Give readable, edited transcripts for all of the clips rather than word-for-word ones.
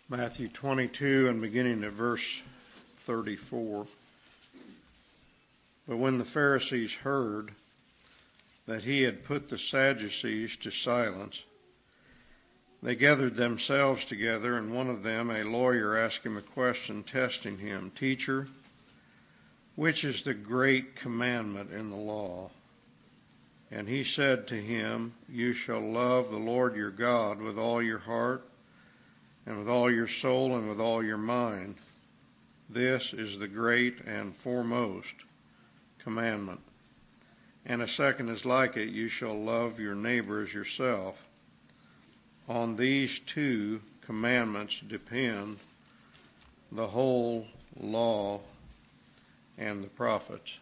Matthew 22 and beginning at verse 34. But when the Pharisees heard that he had put the Sadducees to silence, they gathered themselves together, and one of them, a lawyer, asked him a question, testing him, "Teacher, which is the great commandment in the law?" And he said to him, "You shall love the Lord your God with all your heart, and with all your soul, and with all your mind. This is the great and foremost commandment. And a second is like it, you shall love your neighbor as yourself. On these two commandments depend the whole law and the prophets."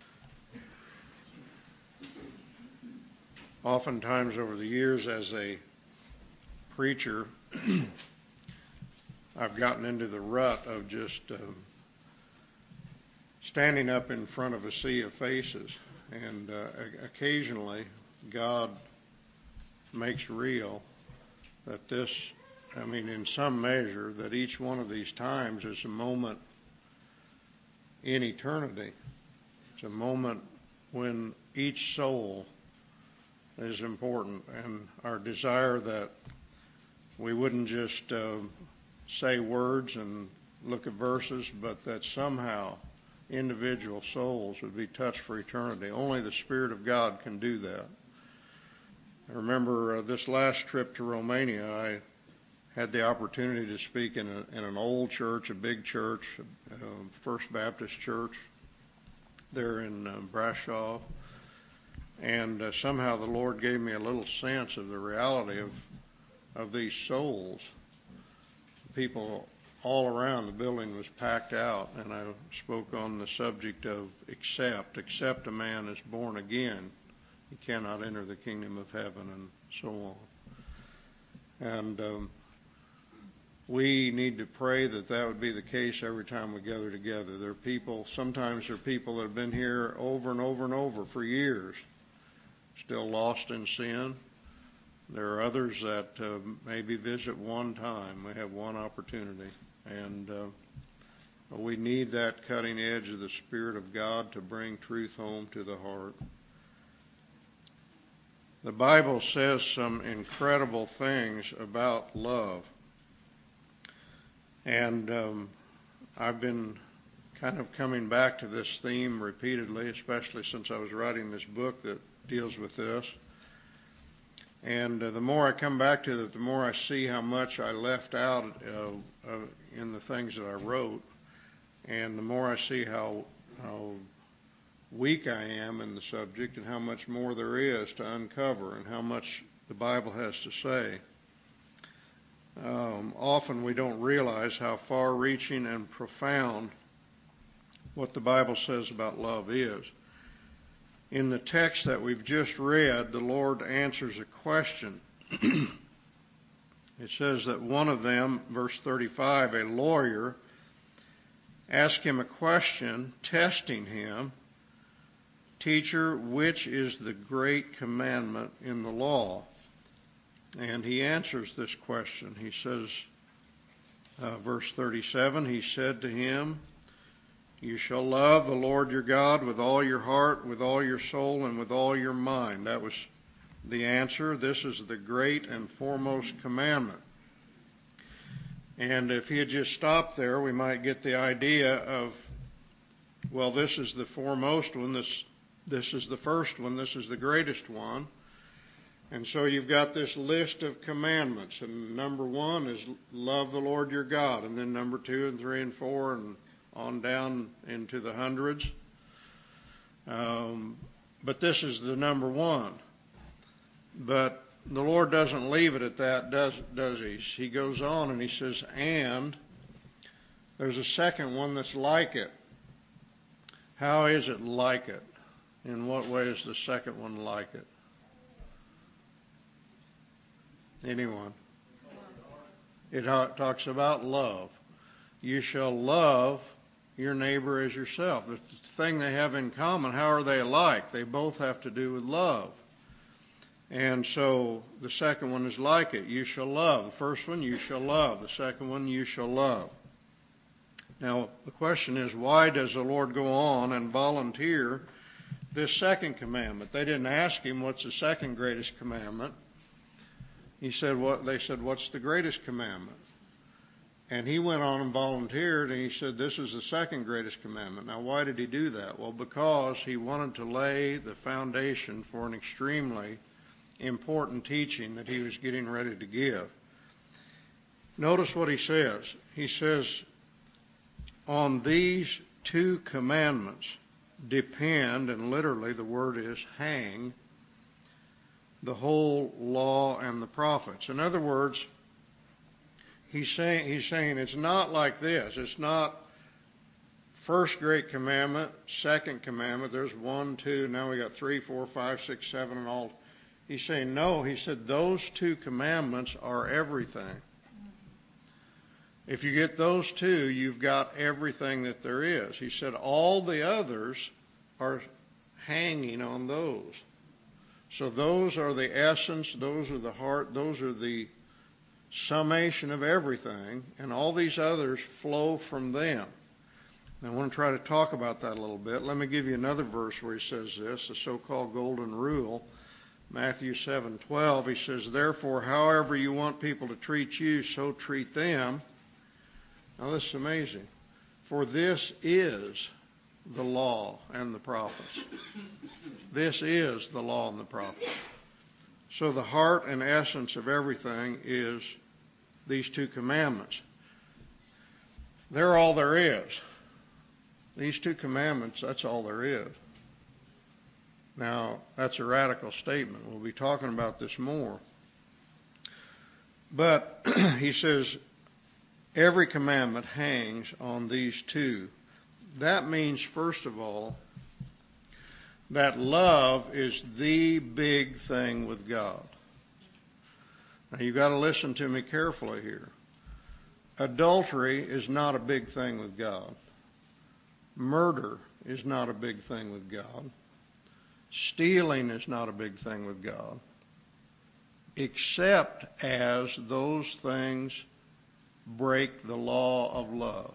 Oftentimes over the years as a preacher, I've gotten into the rut of just standing up in front of a sea of faces. And occasionally God makes real that this, in some measure, that each one of these times is a moment in eternity. It's a moment when each soul is important, and our desire that we wouldn't just say words and look at verses, but that somehow individual souls would be touched for eternity. Only the Spirit of God can do that. I remember this last trip to Romania, I had the opportunity to speak in an old church, a big church, First Baptist Church there in Brașov. And somehow the Lord gave me a little sense of the reality of these souls. People all around the building was packed out, and I spoke on the subject of except a man is born again, he cannot enter the kingdom of heaven, and so on. And we need to pray that would be the case every time we gather together. Sometimes there are people that have been here over and over and over for years, still lost in sin. There are others that maybe visit one time. We have one opportunity. And we need that cutting edge of the Spirit of God to bring truth home to the heart. The Bible says some incredible things about love. And I've been kind of coming back to this theme repeatedly, especially since I was writing this book that deals with this. And the more I come back to it, the more I see how much I left out in the things that I wrote, and the more I see how weak I am in the subject, and how much more there is to uncover, and how much the Bible has to say. Often we don't realize how far-reaching and profound what the Bible says about love is. In the text that we've just read, the Lord answers a question. It says that one of them, verse 35, a lawyer, asked him a question, testing him, "Teacher, which is the great commandment in the law?" And he answers this question. He says, verse 37, he said to him, "You shall love the Lord your God with all your heart, with all your soul, and with all your mind." That was the answer. This is the great and foremost commandment. And if he had just stopped there, we might get the idea of, well, this is the foremost one, this is the first one, this is the greatest one. And so you've got this list of commandments, and number one is love the Lord your God, and then number 2 and 3 and 4 and on down into the hundreds. But this is the number one. But the Lord doesn't leave it at that, does he? He goes on and he says, and there's a second one that's like it. How is it like it? In what way is the second one like it? Anyone? It talks about love. You shall love your neighbor as yourself. The thing they have in common, how are they alike? They both have to do with love. And so the second one is like it. You shall love. The first one, you shall love. The second one, you shall love. Now, the question is, why does the Lord go on and volunteer this second commandment? They didn't ask him, what's the second greatest commandment? He said, what? They said, what's the greatest commandment? And he went on and volunteered, and he said, this is the second greatest commandment. Now, why did he do that? Well, because he wanted to lay the foundation for an extremely important teaching that he was getting ready to give. Notice what he says. He says, on these two commandments depend, and literally the word is hang, the whole law and the prophets. In other words, he's saying it's not like this. It's not first great commandment, second commandment. There's 1, 2, now we got 3, 4, 5, 6, 7, and all. He's saying no. He said those two commandments are everything. If you get those two, you've got everything that there is. He said all the others are hanging on those. So those are the essence, those are the heart, those are the summation of everything, and all these others flow from them. Now, I want to try to talk about that a little bit. Let me give you another verse where he says this, the so-called golden rule. Matthew 7:12, he says, therefore, however you want people to treat you, so treat them. Now, this is amazing. For this is the law and the prophets. This is the law and the prophets. So the heart and essence of everything is these two commandments. They're all there is. These two commandments, that's all there is. Now, that's a radical statement. We'll be talking about this more. But he says, every commandment hangs on these two. That means, first of all, that love is the big thing with God. Now, you've got to listen to me carefully here. Adultery is not a big thing with God. Murder is not a big thing with God. Stealing is not a big thing with God, except as those things break the law of love.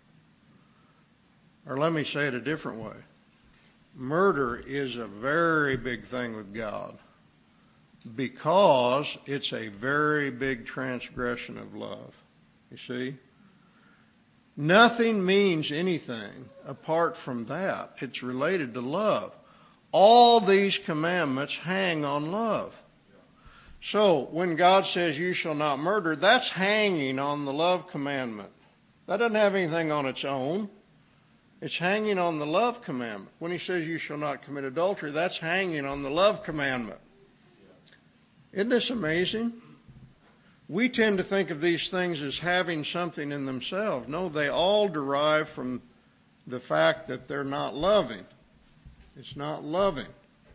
Or let me say it a different way. Murder is a very big thing with God because it's a very big transgression of love. You see? Nothing means anything apart from that. It's related to love. All these commandments hang on love. So when God says you shall not murder, that's hanging on the love commandment. That doesn't have anything on its own. It's hanging on the love commandment. When he says you shall not commit adultery, that's hanging on the love commandment. Isn't this amazing? We tend to think of these things as having something in themselves. No, they all derive from the fact that they're not loving. It's not loving.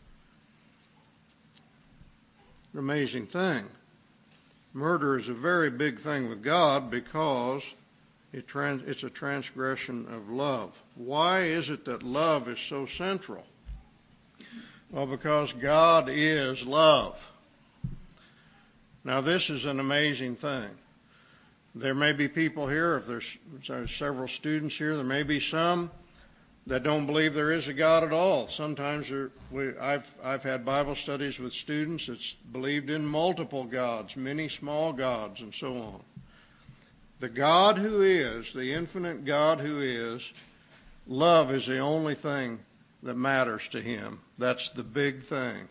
An amazing thing. Murder is a very big thing with God because it's a transgression of love. Why is it that love is so central? Well, because God is love. Now, this is an amazing thing. There may be people here, if there's several students here, there may be some that don't believe there is a God at all. Sometimes I've had Bible studies with students that's believed in multiple gods, many small gods, and so on. The God who is, the infinite God who is, love is the only thing that matters to him. That's the big thing.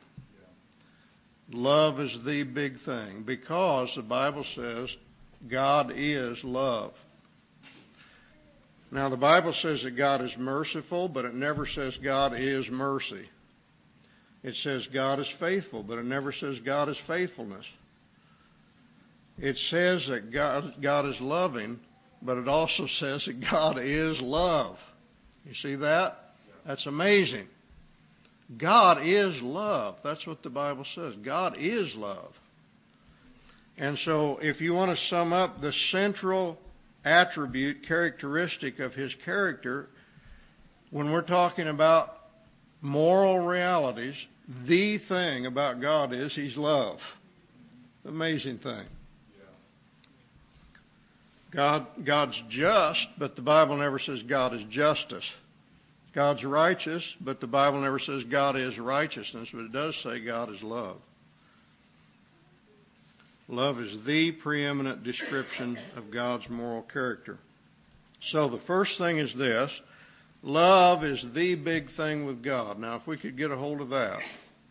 Love is the big thing because the Bible says God is love. Now, the Bible says that God is merciful, but it never says God is mercy. It says God is faithful, but it never says God is faithfulness. It says that God is loving, but it also says that God is love. You see that? That's amazing. God is love. That's what the Bible says. God is love. And so if you want to sum up the central attribute, characteristic of his character, when we're talking about moral realities, the thing about God is He's love. Amazing thing. God's just, but the Bible never says God is justice. God's righteous, but the Bible never says God is righteousness, but it does say God is love. Love is the preeminent description of God's moral character. So the first thing is this: love is the big thing with God. Now, if we could get a hold of that.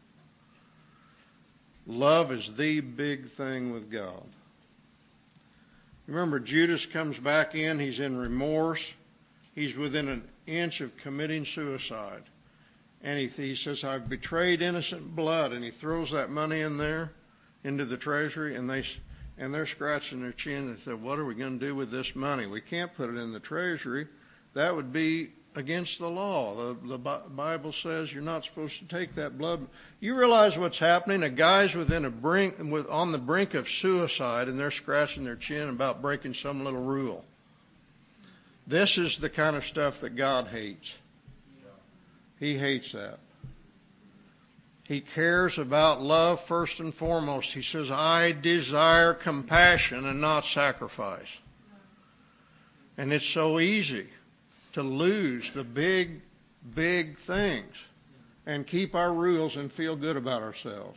Love is the big thing with God. Remember, Judas comes back in. He's in remorse. He's within an inch of committing suicide. And he says, I've betrayed innocent blood. And he throws that money in there, into the treasury, and they're scratching their chin and said, what are we going to do with this money? We can't put it in the treasury. That would be against the law. The Bible says you're not supposed to take that blood. You realize what's happening? A guy's on the brink of suicide, and they're scratching their chin about breaking some little rule. This is the kind of stuff that God hates. He hates that. He cares about love first and foremost. He says, I desire compassion and not sacrifice. And it's so easy to lose the big, big things and keep our rules and feel good about ourselves.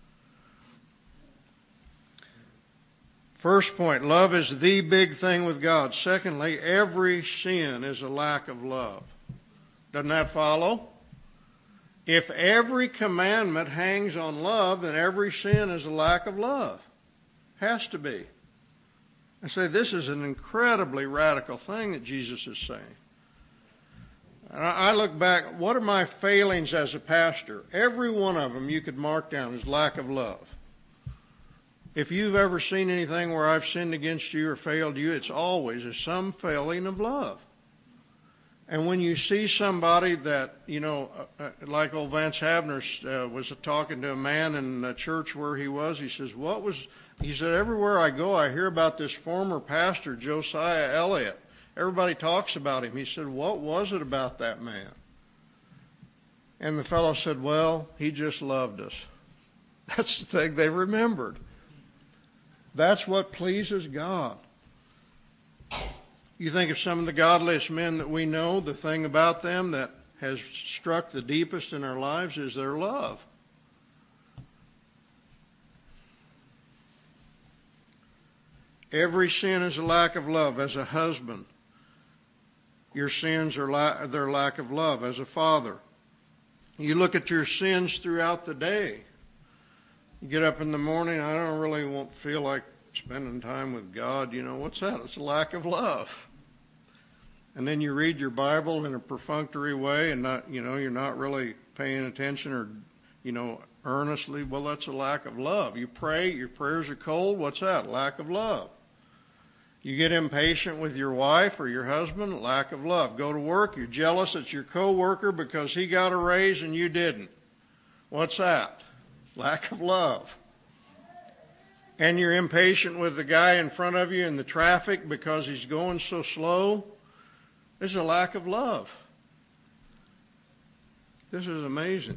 First point, love is the big thing with God. Secondly, every sin is a lack of love. Doesn't that follow? If every commandment hangs on love, then every sin is a lack of love. Has to be. I say this is an incredibly radical thing that Jesus is saying. I look back, what are my failings as a pastor? Every one of them you could mark down as lack of love. If you've ever seen anything where I've sinned against you or failed you, it's always some failing of love. And when you see somebody that, like old Vance Havner was talking to a man in a church where he was, he said, everywhere I go I hear about this former pastor, Josiah Elliott. Everybody talks about him. He said, what was it about that man? And the fellow said, well, he just loved us. That's the thing they remembered. That's what pleases God. You think of some of the godliest men that we know, the thing about them that has struck the deepest in our lives is their love. Every sin is a lack of love. As a husband, your sins are their lack of love. As a father, you look at your sins throughout the day. You get up in the morning, I don't really feel like spending time with God. What's that? It's a lack of love. And then you read your Bible in a perfunctory way and you're not really paying attention or, earnestly. Well, that's a lack of love. You pray, your prayers are cold. What's that? Lack of love. You get impatient with your wife or your husband, lack of love. Go to work, you're jealous at your coworker because he got a raise and you didn't. What's that? Lack of love. And you're impatient with the guy in front of you in the traffic because he's going so slow. This is a lack of love. This is amazing.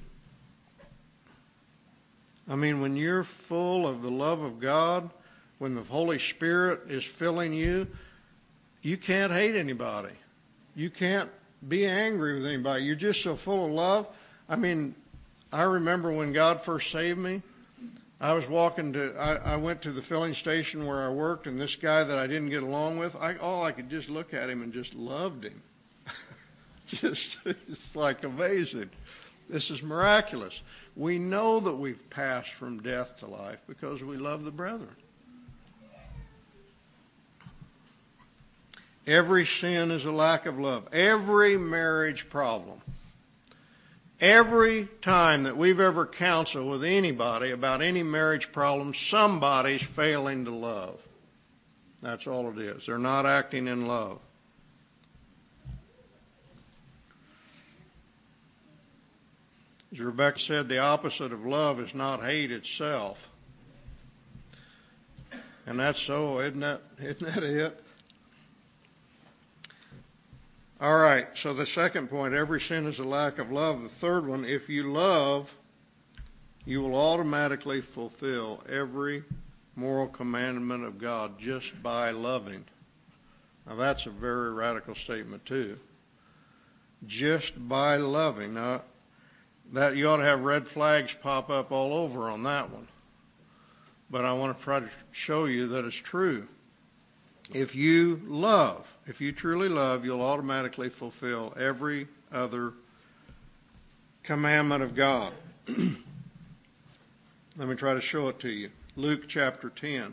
I mean, when you're full of the love of God, when the Holy Spirit is filling you, you can't hate anybody. You can't be angry with anybody. You're just so full of love. I mean, I remember when God first saved me, I went to the filling station where I worked, and this guy that I didn't get along with, I could just look at him and just loved him. It's like amazing. This is miraculous. We know that we've passed from death to life because we love the brethren. Every sin is a lack of love. Every marriage problem. Every time that we've ever counseled with anybody about any marriage problem, somebody's failing to love. That's all it is. They're not acting in love. As Rebecca said, the opposite of love is not hate itself. And that's so, isn't that it? All right, so the second point, every sin is a lack of love. The third one, if you love, you will automatically fulfill every moral commandment of God just by loving. Now that's a very radical statement too. Just by loving. Now that you ought to have red flags pop up all over on that one. But I want to try to show you that it's true. If you love, if you truly love, you'll automatically fulfill every other commandment of God. Let me try to show it to you. Luke chapter 10.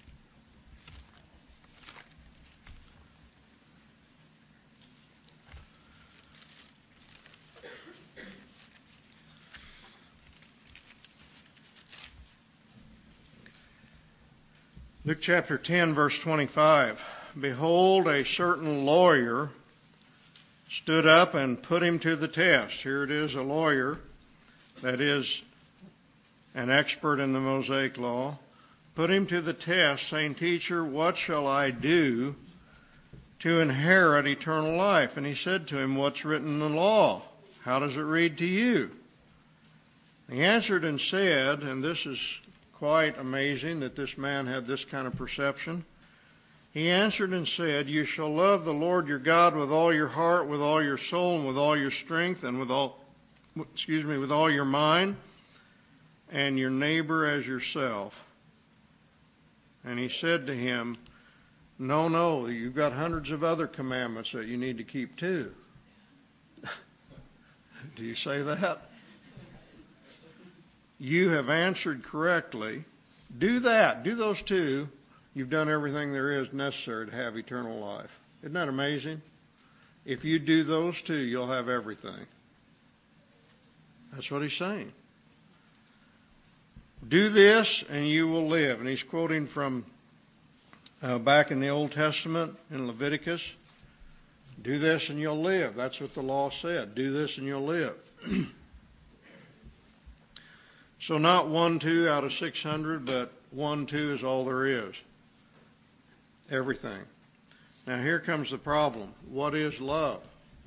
Luke chapter 10, verse 25. Behold, a certain lawyer stood up and put him to the test. Here it is, a lawyer that is an expert in the Mosaic law. Put him to the test, saying, Teacher, what shall I do to inherit eternal life? And he said to him, What's written in the law? How does it read to you? He answered and said, and this is quite amazing that this man had this kind of perception. He answered and said, You shall love the Lord your God with all your heart, with all your soul, and with all your strength, and with all your mind, and your neighbor as yourself. And he said to him, No, you've got hundreds of other commandments that you need to keep too. Do you say that? You have answered correctly. Do that. Do those two. You've done everything there is necessary to have eternal life. Isn't that amazing? If you do those two, you'll have everything. That's what he's saying. Do this and you will live. And he's quoting from back in the Old Testament in Leviticus. Do this and you'll live. That's what the law said. Do this and you'll live. So not 1, 2 out of 600, but 1, 2 is all there is. Everything. Now here comes the problem. What is love?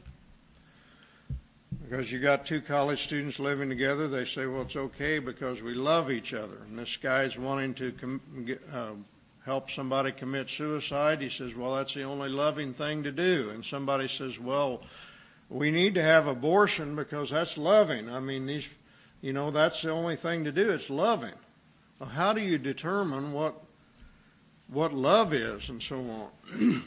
Because you got two college students living together, they say, well, it's okay because we love each other. And this guy's wanting to help somebody commit suicide. He says, well, that's the only loving thing to do. And somebody says, well, we need to have abortion because that's loving. I mean, that's the only thing to do. It's loving. Well, how do you determine what love is and so on?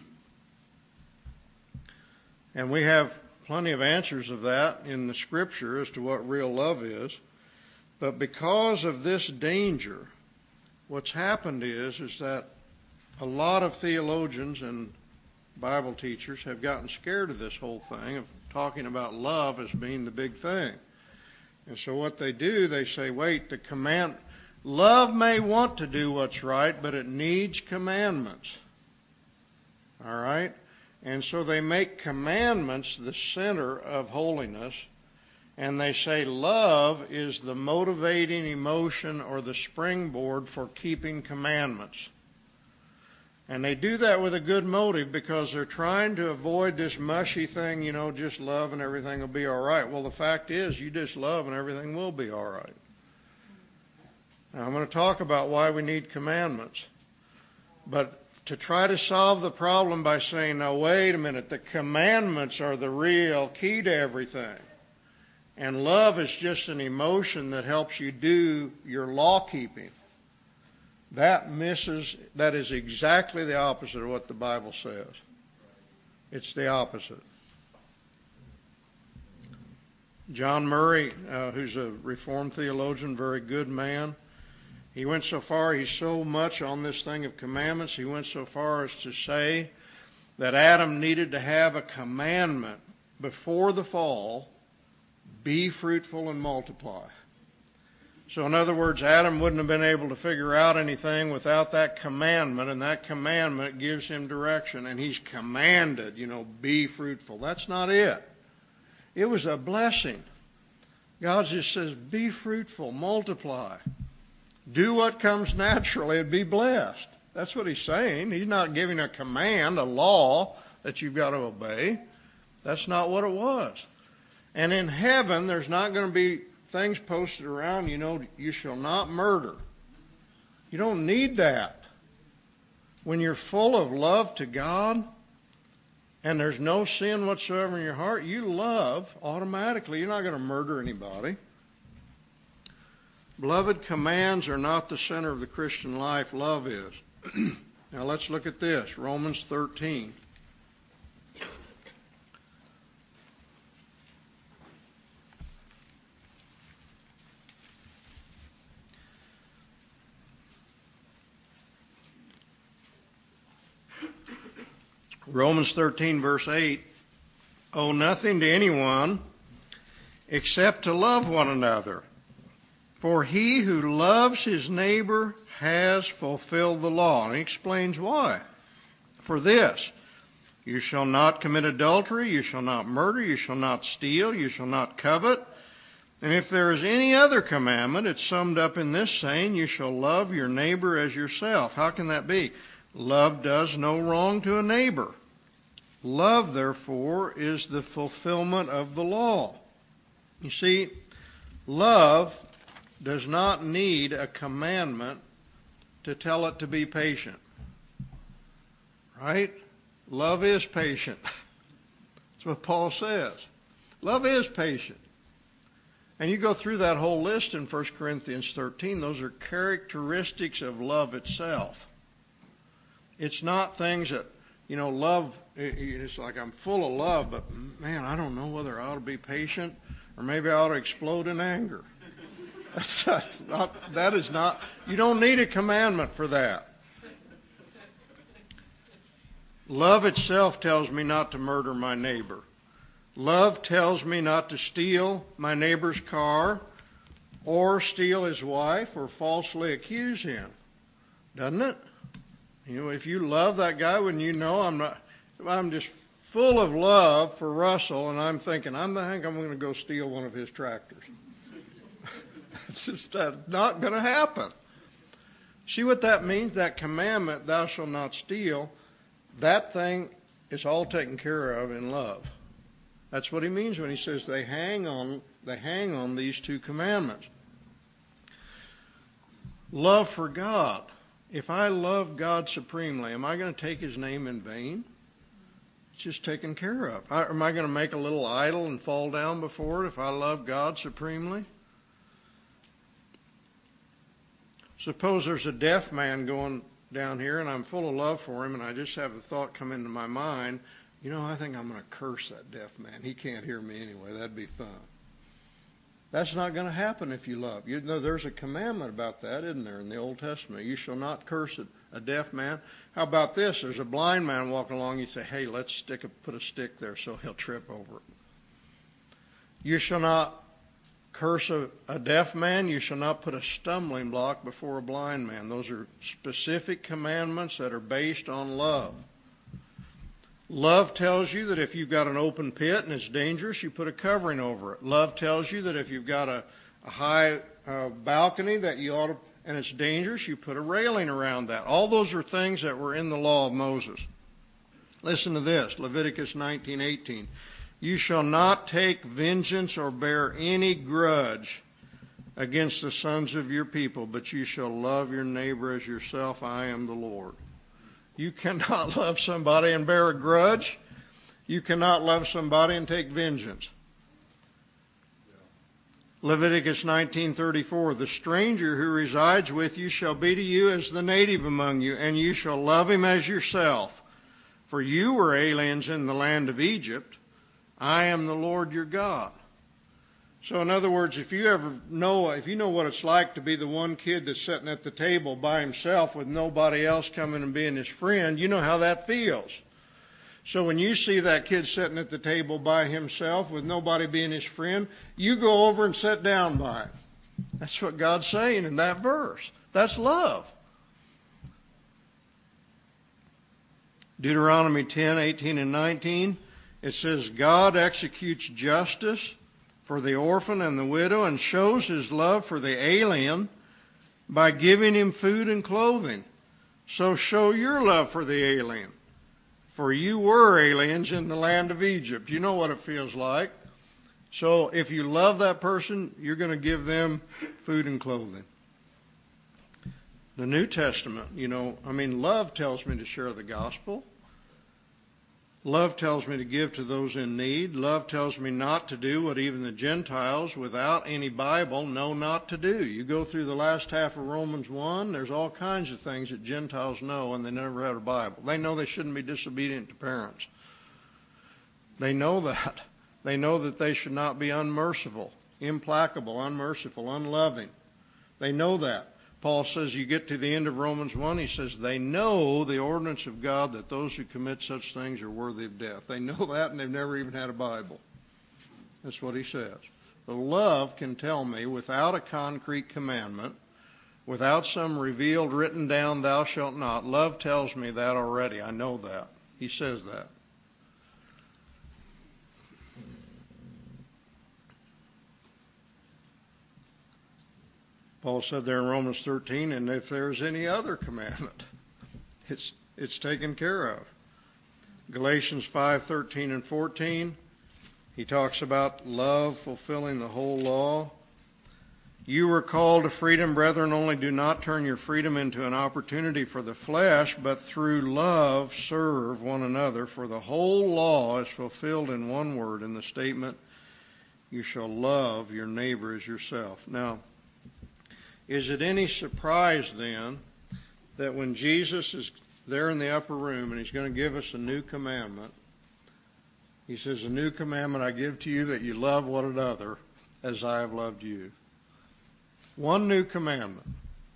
And we have plenty of answers of that in the Scripture as to what real love is. But because of this danger, what's happened is that a lot of theologians and Bible teachers have gotten scared of this whole thing of talking about love as being the big thing. And so what they do, they say, wait, love may want to do what's right, but it needs commandments. All right? And so they make commandments the center of holiness, and they say love is the motivating emotion or the springboard for keeping commandments. And they do that with a good motive because they're trying to avoid this mushy thing, just love and everything will be all right. Well, the fact is, you just love and everything will be all right. Now, I'm going to talk about why we need commandments. But to try to solve the problem by saying, now, wait a minute, the commandments are the real key to everything. And love is just an emotion that helps you do your law keeping. That is exactly the opposite of what the Bible says. It's the opposite. John Murray, who's a Reformed theologian, very good man, he went so far, he's so much on this thing of commandments, he went so far as to say that Adam needed to have a commandment before the fall, be fruitful and multiply. So in other words, Adam wouldn't have been able to figure out anything without that commandment, and that commandment gives him direction, and he's commanded, be fruitful. That's not it. It was a blessing. God just says, be fruitful, multiply. Do what comes naturally and be blessed. That's what he's saying. He's not giving a command, a law that you've got to obey. That's not what it was. And in heaven, there's not going to be things posted around, you shall not murder. You don't need that. When you're full of love to God and there's no sin whatsoever in your heart, you love automatically. You're not going to murder anybody. Beloved, commands are not the center of the Christian life. Love is. Now let's look at this. Romans 13. Romans 13, verse 8, owe nothing to anyone except to love one another. For he who loves his neighbor has fulfilled the law. And he explains why. For this, you shall not commit adultery, you shall not murder, you shall not steal, you shall not covet. And if there is any other commandment, it's summed up in this saying, you shall love your neighbor as yourself. How can that be? Love does no wrong to a neighbor. Love, therefore, is the fulfillment of the law. You see, love does not need a commandment to tell it to be patient. Right? Love is patient. That's what Paul says. Love is patient. And you go through that whole list in 1 Corinthians 13. Those are characteristics of love itself. It's not things that, love, it's like I'm full of love, but man, I don't know whether I ought to be patient or maybe I ought to explode in anger. That is not, you don't need a commandment for that. Love itself tells me not to murder my neighbor. Love tells me not to steal my neighbor's car or steal his wife or falsely accuse him. Doesn't it? If you love that guy, when I'm just full of love for Russell, and I'm thinking, I'm going to go steal one of his tractors. It's just not going to happen. See what that means? That commandment, thou shalt not steal, that thing is all taken care of in love. That's what he means when he says they hang on these two commandments. Love for God. If I love God supremely, am I going to take his name in vain? It's just taken care of. Am I going to make a little idol and fall down before it if I love God supremely? Suppose there's a deaf man going down here and I'm full of love for him and I just have the thought come into my mind, I think I'm going to curse that deaf man. He can't hear me anyway. That'd be fun. That's not going to happen if you love. There's a commandment about that, isn't there, in the Old Testament? You shall not curse a deaf man. How about this? There's a blind man walking along. You say, hey, let's put a stick there so he'll trip over it. You shall not curse a deaf man. You shall not put a stumbling block before a blind man. Those are specific commandments that are based on love. Love tells you that if you've got an open pit and it's dangerous, you put a covering over it. Love tells you that if you've got a high balcony that and it's dangerous, you put a railing around that. All those are things that were in the law of Moses. Listen to this, Leviticus 19:18. You shall not take vengeance or bear any grudge against the sons of your people, but you shall love your neighbor as yourself. I am the Lord. You cannot love somebody and bear a grudge. You cannot love somebody and take vengeance. Leviticus 19:34, the stranger who resides with you shall be to you as the native among you, and you shall love him as yourself. For you were aliens in the land of Egypt. I am the Lord your God. So in other words, if you know what it's like to be the one kid that's sitting at the table by himself with nobody else coming and being his friend, you know how that feels. So when you see that kid sitting at the table by himself with nobody being his friend, you go over and sit down by him. That's what God's saying in that verse. That's love. Deuteronomy 10:18 and 19, it says, God executes justice for the orphan and the widow and shows his love for the alien by giving him food and clothing. So show your love for the alien. For you were aliens in the land of Egypt. You know what it feels like. So if you love that person, you're going to give them food and clothing. The New Testament, love tells me to share the gospel. Love tells me to give to those in need. Love tells me not to do what even the Gentiles without any Bible know not to do. You go through the last half of Romans 1, there's all kinds of things that Gentiles know and they never had a Bible. They know they shouldn't be disobedient to parents. They know that. They know that they should not be unmerciful, implacable, unmerciful, unloving. They know that. Paul says, you get to the end of Romans 1, he says, they know the ordinance of God that those who commit such things are worthy of death. They know that, and they've never even had a Bible. That's what he says. But love can tell me, without a concrete commandment, without some revealed, written down, thou shalt not, love tells me that already. I know that. He says that. Paul said there in Romans 13, and if there's any other commandment, it's taken care of. Galatians 5:13 and 14, he talks about love fulfilling the whole law. You were called to freedom, brethren, only do not turn your freedom into an opportunity for the flesh, but through love serve one another. For the whole law is fulfilled in one word, in the statement, you shall love your neighbor as yourself. Now, is it any surprise then that when Jesus is there in the upper room and he's going to give us a new commandment, he says, a new commandment I give to you, that you love one another as I have loved you. One new commandment.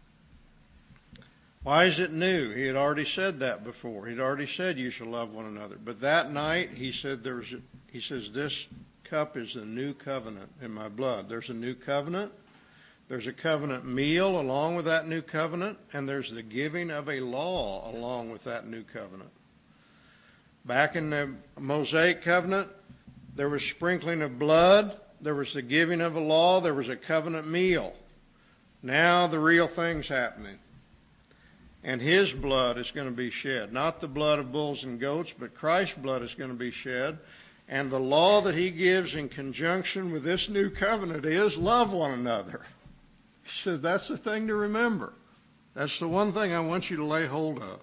Why is it new? He had already said that before. He'd already said you shall love one another. But that night he said this cup is the new covenant in my blood. There's a new covenant. There's a covenant meal along with that new covenant, and there's the giving of a law along with that new covenant. Back in the Mosaic covenant, there was sprinkling of blood, there was the giving of a law, there was a covenant meal. Now the real thing's happening. And his blood is going to be shed. Not the blood of bulls and goats, but Christ's blood is going to be shed. And the law that he gives in conjunction with this new covenant is love one another. He says that's the thing to remember. That's the one thing I want you to lay hold of.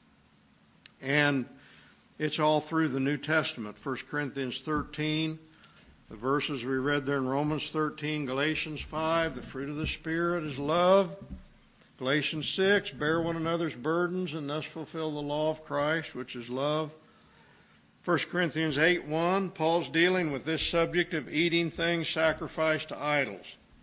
And it's all through the New Testament. 1 Corinthians 13, the verses we read there in Romans 13, Galatians 5, the fruit of the Spirit is love. Galatians 6, bear one another's burdens and thus fulfill the law of Christ, which is love. 1 Corinthians 8:1, Paul's dealing with this subject of eating things sacrificed to idols.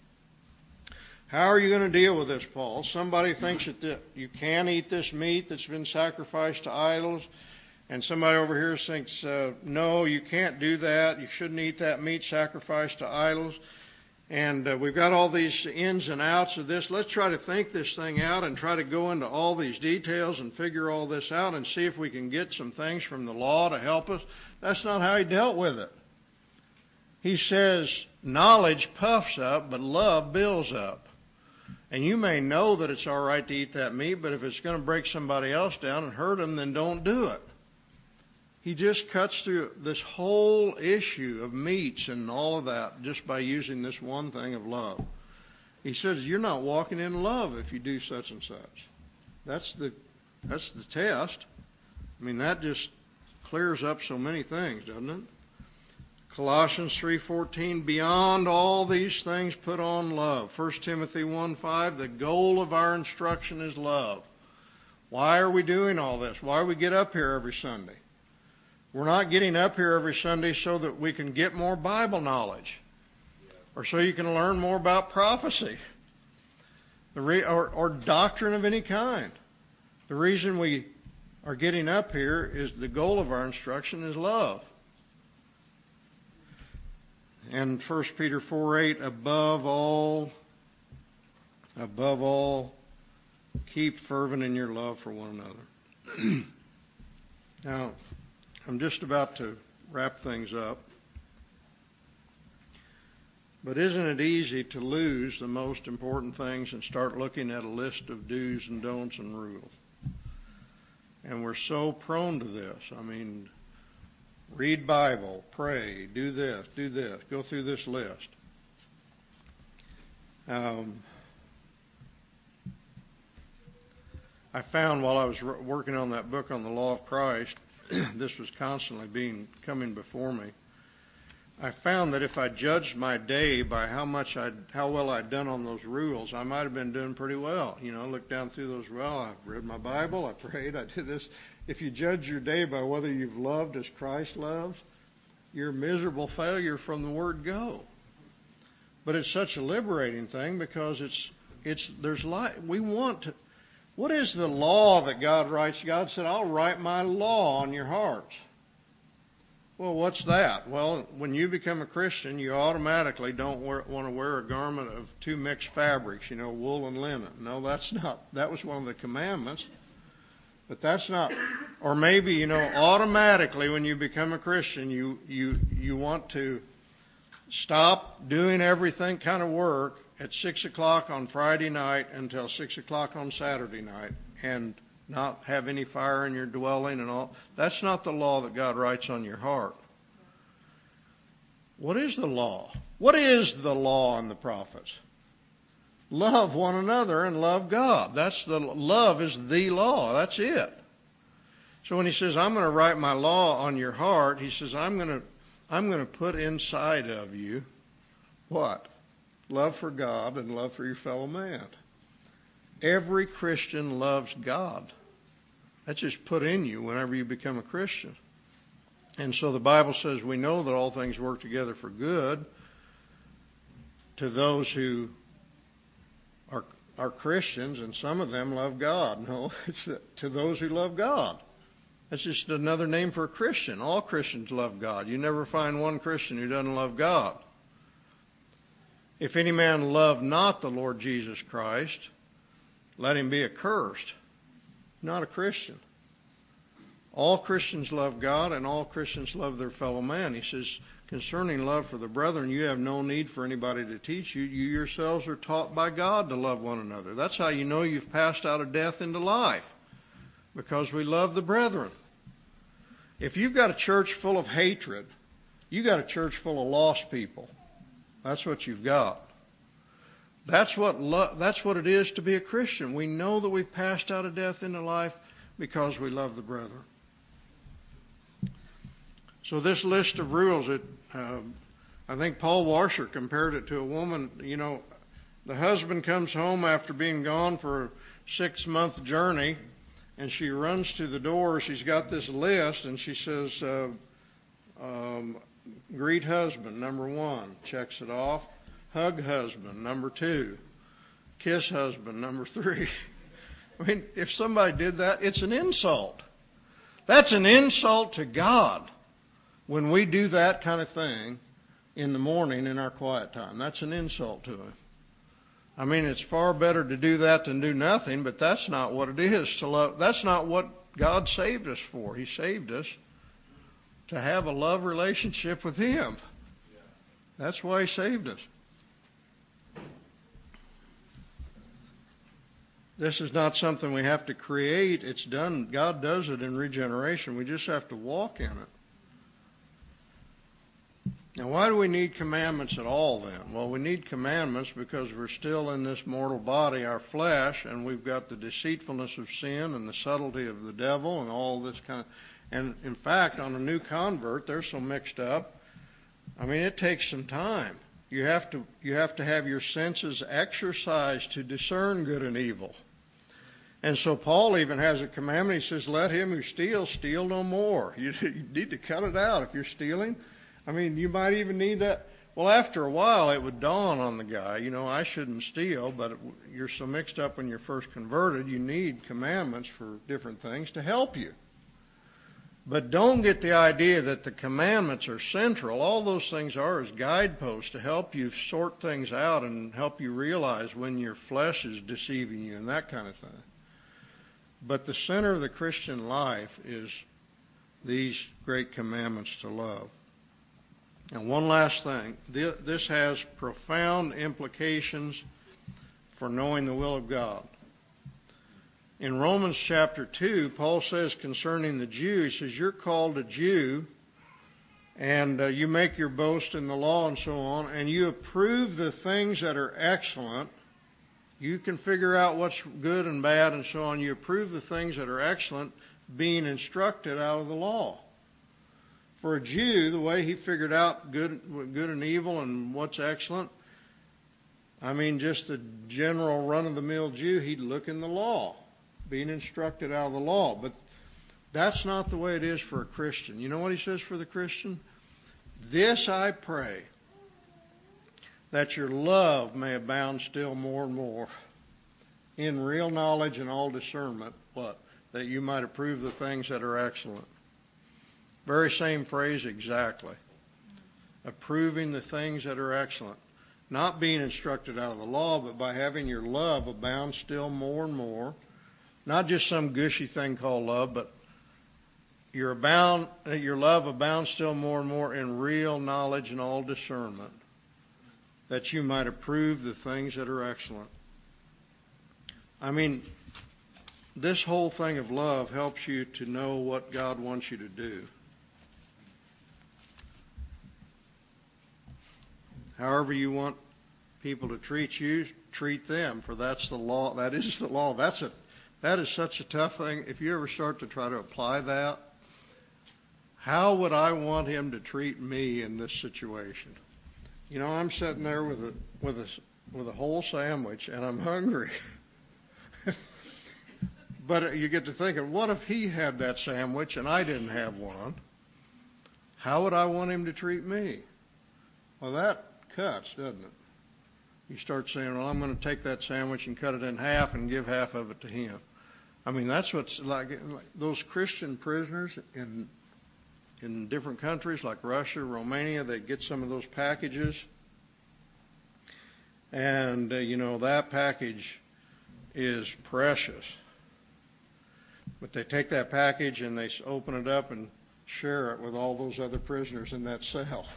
How are you going to deal with this, Paul? Somebody thinks that you can eat this meat that's been sacrificed to idols, and somebody over here thinks, no, you can't do that. You shouldn't eat that meat sacrificed to idols. And we've got all these ins and outs of this. Let's try to think this thing out and try to go into all these details and figure all this out and see if we can get some things from the law to help us. That's not how he dealt with it. He says, knowledge puffs up, but love builds up. And you may know that it's all right to eat that meat, but if it's going to break somebody else down and hurt them, then don't do it. He just cuts through this whole issue of meats and all of that just by using this one thing of love. He says, you're not walking in love if you do such and such. That's the test. I mean, that just clears up so many things, doesn't it? Colossians 3:14, beyond all these things put on love. 1 Timothy 1:5, the goal of our instruction is love. Why are we doing all this? Why do we get up here every Sunday? We're not getting up here every Sunday so that we can get more Bible knowledge or so you can learn more about prophecy or doctrine of any kind. The reason we are getting up here is the goal of our instruction is love. And 1 Peter 4:8, above all, keep fervent in your love for one another. Now, I'm just about to wrap things up. But isn't it easy to lose the most important things and start looking at a list of do's and don'ts and rules? And we're so prone to this. I mean, read Bible, pray, do this, go through this list. I found while I was working on that book on the law of Christ, this was constantly coming before me. I found that if I judged my day by how well I'd done on those rules, I might have been doing pretty well. You know, look down through those. Well, I read my Bible, I prayed, I did this. If you judge your day by whether you've loved as Christ loves, you're a miserable failure from the word go. But it's such a liberating thing because there's light. We want to. What is the law that God writes? God said, I'll write my law on your hearts. Well, what's that? Well, when you become a Christian, you automatically don't want to wear a garment of two mixed fabrics, you know, wool and linen. No, that's not. That was one of the commandments. But that's not. Or maybe, you know, automatically when you become a Christian, you want to stop doing everything kind of work at 6 o'clock on Friday night until 6 o'clock on Saturday night and not have any fire in your dwelling and all. That's not the law that God writes on your heart. What is the law? What is the law and the prophets? Love one another and love God. Love is the law. That's it. So when he says, I'm going to write my law on your heart, he says, I'm going to put inside of you what? Love for God and love for your fellow man. Every Christian loves God. That's just put in you whenever you become a Christian. And so the Bible says we know that all things work together for good to those who are Christians, and some of them love God. No, it's to those who love God. That's just another name for a Christian. All Christians love God. You never find one Christian who doesn't love God. If any man love not the Lord Jesus Christ, let him be accursed. Not a Christian. All Christians love God and all Christians love their fellow man. He says, concerning love for the brethren, you have no need for anybody to teach you. You yourselves are taught by God to love one another. That's how you know you've passed out of death into life, because we love the brethren. If you've got a church full of hatred, you've got a church full of lost people. That's what you've got. That's what it is to be a Christian. We know that we've passed out of death into life because we love the brethren. So this list of rules, I think Paul Washer compared it to a woman. You know, the husband comes home after being gone for a 6-month journey, and she runs to the door. She's got this list, and she says, greet husband, number 1, checks it off. Hug husband, number 2. Kiss husband, number 3. I mean, if somebody did that, it's an insult. That's an insult to God when we do that kind of thing in the morning in our quiet time. That's an insult to Him. I mean, it's far better to do that than do nothing, but that's not what it is to love. That's not what God saved us for. He saved us to have a love relationship with Him. That's why He saved us. This is not something we have to create. It's done. God does it in regeneration. We just have to walk in it. Now, why do we need commandments at all then? Well, we need commandments because we're still in this mortal body, our flesh, and we've got the deceitfulness of sin and the subtlety of the devil and all this kind of... And in fact, on a new convert, they're so mixed up. I mean, it takes some time. You have to have your senses exercised to discern good and evil. And so Paul even has a commandment. He says, let him who steals steal no more. You need to cut it out if you're stealing. I mean, you might even need that. Well, after a while, it would dawn on the guy, you know, I shouldn't steal, but you're so mixed up when you're first converted, you need commandments for different things to help you. But don't get the idea that the commandments are central. All those things are is guideposts to help you sort things out and help you realize when your flesh is deceiving you and that kind of thing. But the center of the Christian life is these great commandments to love. And one last thing. This has profound implications for knowing the will of God. In Romans chapter 2, Paul says concerning the Jew, he says, you're called a Jew and you make your boast in the law and so on, and you approve the things that are excellent. You can figure out what's good and bad and so on. You approve the things that are excellent, being instructed out of the law. For a Jew, the way he figured out good and evil and what's excellent, I mean, just the general run-of-the-mill Jew, he'd look in the law, being instructed out of the law. But that's not the way it is for a Christian. You know what he says for the Christian? This I pray, that your love may abound still more and more in real knowledge and all discernment. What? That you might approve the things that are excellent. Very same phrase exactly. Approving the things that are excellent. Not being instructed out of the law, but by having your love abound still more and more. Not just some gushy thing called love, but your love abounds still more and more in real knowledge and all discernment, that you might approve the things that are excellent. I mean, this whole thing of love helps you to know what God wants you to do. However you want people to treat you, treat them, for that's the law. That is the law. That is such a tough thing. If you ever start to try to apply that, how would I want him to treat me in this situation? You know, I'm sitting there with a whole sandwich, and I'm hungry. But you get to thinking, what if he had that sandwich and I didn't have one? How would I want him to treat me? Well, that cuts, doesn't it? You start saying, well, I'm going to take that sandwich and cut it in half and give half of it to him. I mean, that's what's like those Christian prisoners in different countries like Russia, Romania. They get some of those packages, and that package is precious. But they take that package and they open it up and share it with all those other prisoners in that cell.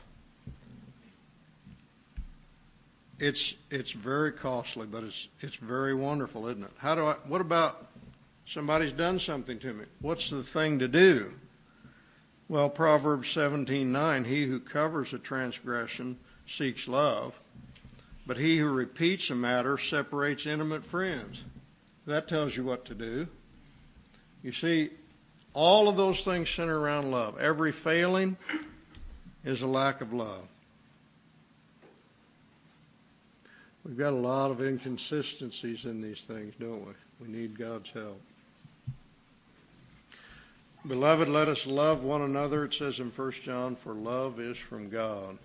It's very costly, but it's very wonderful, isn't it? What about somebody's done something to me? What's the thing to do? Well, Proverbs 17:9, he who covers a transgression seeks love, but he who repeats a matter separates intimate friends. That tells you what to do. You see, all of those things center around love. Every failing is a lack of love. We've got a lot of inconsistencies in these things, don't we? We need God's help. Beloved, let us love one another. It says in 1 John, for love is from God.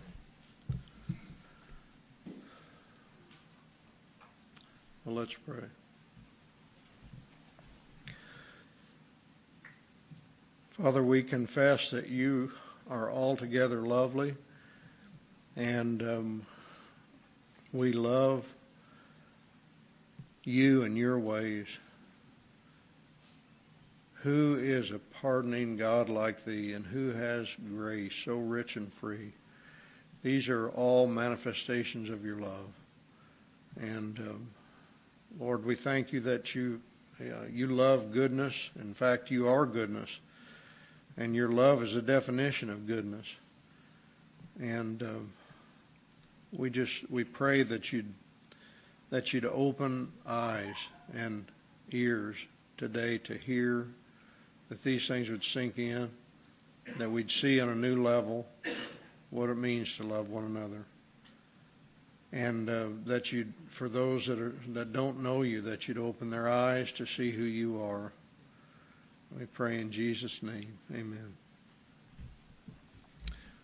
Well, let's pray. Father, we confess that you are altogether lovely, and we love you and your ways. Who is a pardoning God like thee, and who has grace so rich and free? These are all manifestations of your love. And Lord, we thank you that you love goodness. In fact, you are goodness. And your love is a definition of goodness. And we pray that you'd open eyes and ears today to hear, that these things would sink in, that we'd see on a new level what it means to love one another. And that you'd, for those that don't know you, that you'd open their eyes to see who you are. We pray in Jesus' name. Amen.